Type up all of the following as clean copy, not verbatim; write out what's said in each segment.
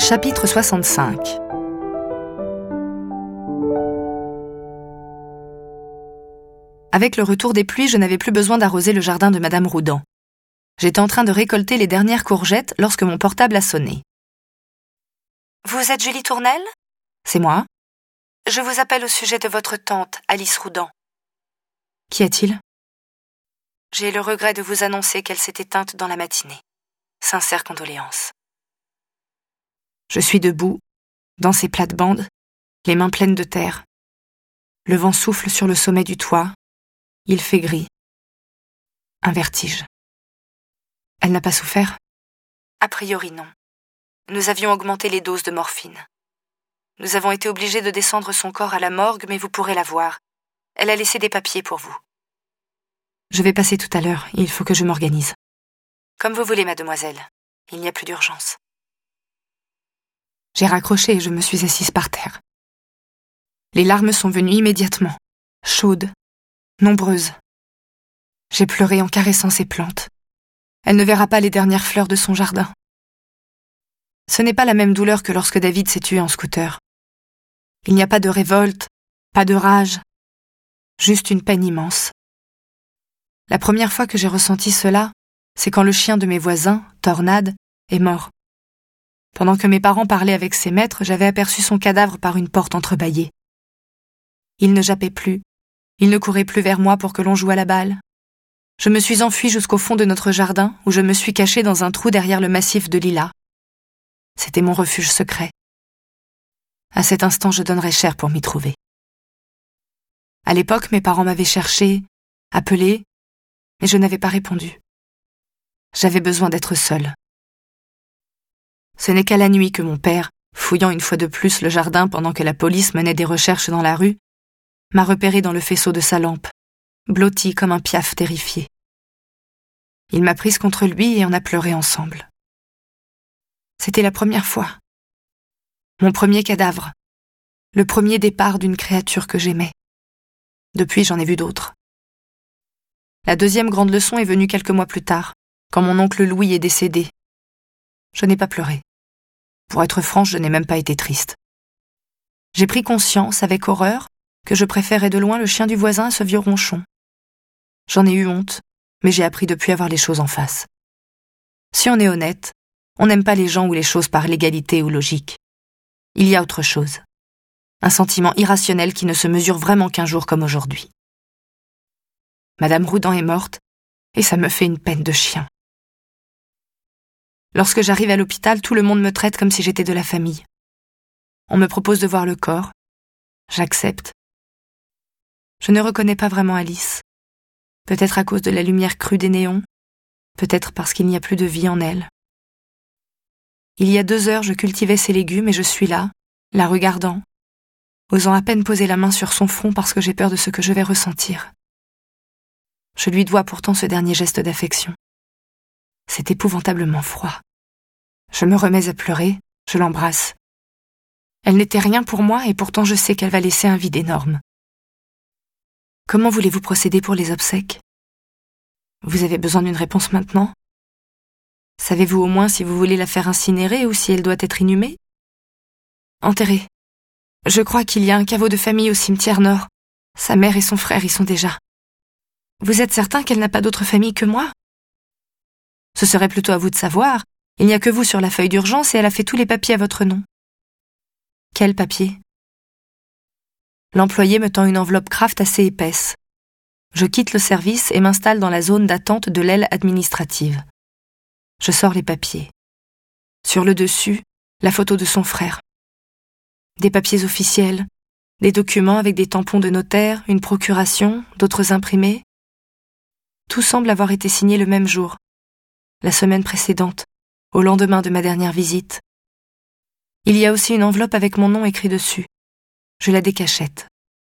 Chapitre 65. Avec le retour des pluies, je n'avais plus besoin d'arroser le jardin de Madame Roudan. J'étais en train de récolter les dernières courgettes lorsque mon portable a sonné. « Vous êtes Julie Tournelle ? » ?»« C'est moi. »« Je vous appelle au sujet de votre tante, Alice Roudan. »« Qu'y a-t-il ? » ?»« J'ai le regret de vous annoncer qu'elle s'est éteinte dans la matinée. Sincères condoléances. » Je suis debout, dans ces plates-bandes, les mains pleines de terre. Le vent souffle sur le sommet du toit. Il fait gris. Un vertige. Elle n'a pas souffert ? A priori non. Nous avions augmenté les doses de morphine. Nous avons été obligés de descendre son corps à la morgue, mais vous pourrez la voir. Elle a laissé des papiers pour vous. Je vais passer tout à l'heure, il faut que je m'organise. Comme vous voulez, mademoiselle. Il n'y a plus d'urgence. J'ai raccroché et je me suis assise par terre. Les larmes sont venues immédiatement, chaudes, nombreuses. J'ai pleuré en caressant ces plantes. Elle ne verra pas les dernières fleurs de son jardin. Ce n'est pas la même douleur que lorsque David s'est tué en scooter. Il n'y a pas de révolte, pas de rage, juste une peine immense. La première fois que j'ai ressenti cela, c'est quand le chien de mes voisins, Tornade, est mort. Pendant que mes parents parlaient avec ses maîtres, j'avais aperçu son cadavre par une porte entrebâillée. Il ne jappait plus, il ne courait plus vers moi pour que l'on joue à la balle. Je me suis enfuie jusqu'au fond de notre jardin, où je me suis cachée dans un trou derrière le massif de lilas. C'était mon refuge secret. À cet instant, je donnerais cher pour m'y trouver. À l'époque, mes parents m'avaient cherché, appelé, mais je n'avais pas répondu. J'avais besoin d'être seule. Ce n'est qu'à la nuit que mon père, fouillant une fois de plus le jardin pendant que la police menait des recherches dans la rue, m'a repéré dans le faisceau de sa lampe, blotti comme un piaf terrifié. Il m'a prise contre lui et on a pleuré ensemble. C'était la première fois. Mon premier cadavre. Le premier départ d'une créature que j'aimais. Depuis, j'en ai vu d'autres. La deuxième grande leçon est venue quelques mois plus tard, quand mon oncle Louis est décédé. Je n'ai pas pleuré. Pour être franche, je n'ai même pas été triste. J'ai pris conscience, avec horreur, que je préférais de loin le chien du voisin à ce vieux ronchon. J'en ai eu honte, mais j'ai appris depuis à voir les choses en face. Si on est honnête, on n'aime pas les gens ou les choses par légalité ou logique. Il y a autre chose. Un sentiment irrationnel qui ne se mesure vraiment qu'un jour comme aujourd'hui. Madame Roudan est morte, et ça me fait une peine de chien. Lorsque j'arrive à l'hôpital, tout le monde me traite comme si j'étais de la famille. On me propose de voir le corps. J'accepte. Je ne reconnais pas vraiment Alice. Peut-être à cause de la lumière crue des néons, peut-être parce qu'il n'y a plus de vie en elle. Il y a 2 heures, je cultivais ses légumes et je suis là, la regardant, osant à peine poser la main sur son front parce que j'ai peur de ce que je vais ressentir. Je lui dois pourtant ce dernier geste d'affection. C'est épouvantablement froid. Je me remets à pleurer, je l'embrasse. Elle n'était rien pour moi et pourtant je sais qu'elle va laisser un vide énorme. Comment voulez-vous procéder pour les obsèques ? Vous avez besoin d'une réponse maintenant ? Savez-vous au moins si vous voulez la faire incinérer ou si elle doit être inhumée ? Enterrée. Je crois qu'il y a un caveau de famille au cimetière nord. Sa mère et son frère y sont déjà. Vous êtes certain qu'elle n'a pas d'autre famille que moi ? Ce serait plutôt à vous de savoir. Il n'y a que vous sur la feuille d'urgence et elle a fait tous les papiers à votre nom. Quel papier ? L'employé me tend une enveloppe Kraft assez épaisse. Je quitte le service et m'installe dans la zone d'attente de l'aile administrative. Je sors les papiers. Sur le dessus, la photo de son frère. Des papiers officiels, des documents avec des tampons de notaire, une procuration, d'autres imprimés. Tout semble avoir été signé le même jour, la semaine précédente, au lendemain de ma dernière visite. Il y a aussi une enveloppe avec mon nom écrit dessus. Je la décachette.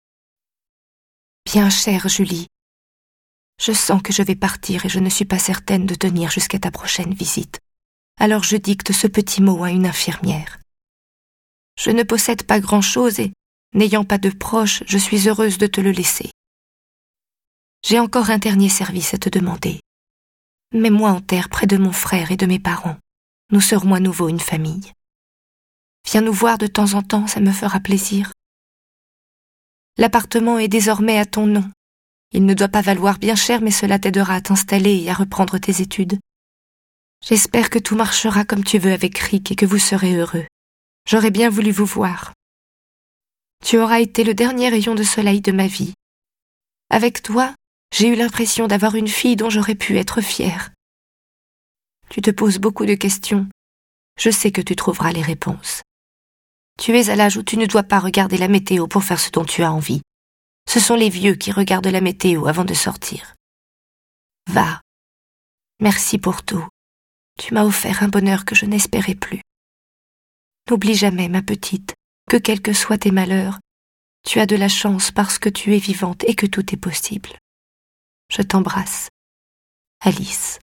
Bien chère Julie, je sens que je vais partir et je ne suis pas certaine de tenir jusqu'à ta prochaine visite. Alors je dicte ce petit mot à une infirmière. Je ne possède pas grand-chose et, n'ayant pas de proches, je suis heureuse de te le laisser. J'ai encore un dernier service à te demander. Mets-moi en terre près de mon frère et de mes parents. Nous serons à nouveau une famille. Viens nous voir de temps en temps, ça me fera plaisir. L'appartement est désormais à ton nom. Il ne doit pas valoir bien cher, mais cela t'aidera à t'installer et à reprendre tes études. J'espère que tout marchera comme tu veux avec Rick et que vous serez heureux. J'aurais bien voulu vous voir. Tu auras été le dernier rayon de soleil de ma vie. Avec toi, j'ai eu l'impression d'avoir une fille dont j'aurais pu être fière. Tu te poses beaucoup de questions. Je sais que tu trouveras les réponses. Tu es à l'âge où tu ne dois pas regarder la météo pour faire ce dont tu as envie. Ce sont les vieux qui regardent la météo avant de sortir. Va. Merci pour tout. Tu m'as offert un bonheur que je n'espérais plus. N'oublie jamais, ma petite, que quels que soient tes malheurs, tu as de la chance parce que tu es vivante et que tout est possible. Je t'embrasse. Alice.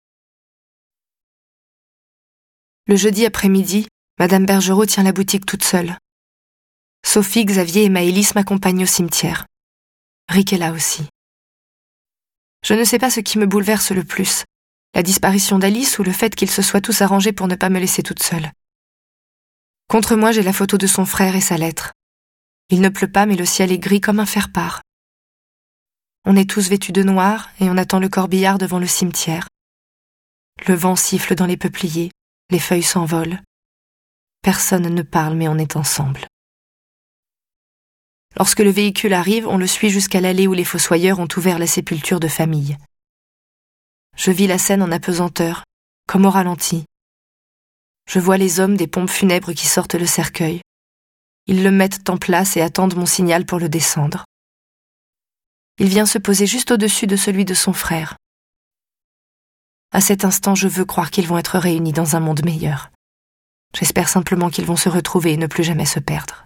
Le jeudi après-midi, Madame Bergerot tient la boutique toute seule. Sophie, Xavier et Maëlys m'accompagnent au cimetière. Rick est là aussi. Je ne sais pas ce qui me bouleverse le plus, la disparition d'Alice ou le fait qu'ils se soient tous arrangés pour ne pas me laisser toute seule. Contre moi, j'ai la photo de son frère et sa lettre. Il ne pleut pas, mais le ciel est gris comme un faire-part. On est tous vêtus de noir et on attend le corbillard devant le cimetière. Le vent siffle dans les peupliers, les feuilles s'envolent. Personne ne parle, mais on est ensemble. Lorsque le véhicule arrive, on le suit jusqu'à l'allée où les fossoyeurs ont ouvert la sépulture de famille. Je vis la scène en apesanteur, comme au ralenti. Je vois les hommes des pompes funèbres qui sortent le cercueil. Ils le mettent en place et attendent mon signal pour le descendre. Il vient se poser juste au-dessus de celui de son frère. À cet instant, je veux croire qu'ils vont être réunis dans un monde meilleur. J'espère simplement qu'ils vont se retrouver et ne plus jamais se perdre.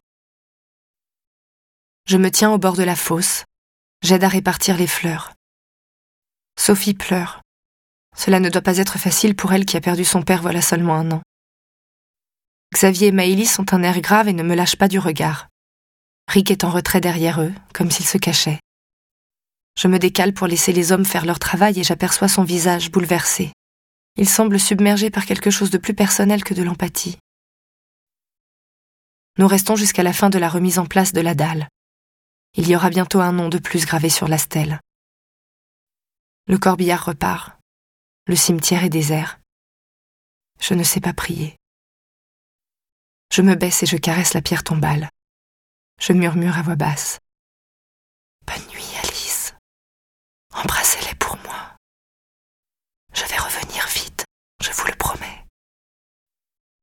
Je me tiens au bord de la fosse. J'aide à répartir les fleurs. Sophie pleure. Cela ne doit pas être facile pour elle qui a perdu son père voilà seulement 1 an. Xavier et Maëlys ont un air grave et ne me lâchent pas du regard. Rick est en retrait derrière eux, comme s'il se cachait. Je me décale pour laisser les hommes faire leur travail et j'aperçois son visage bouleversé. Il semble submergé par quelque chose de plus personnel que de l'empathie. Nous restons jusqu'à la fin de la remise en place de la dalle. Il y aura bientôt un nom de plus gravé sur la stèle. Le corbillard repart. Le cimetière est désert. Je ne sais pas prier. Je me baisse et je caresse la pierre tombale. Je murmure à voix basse. Bonne nuit,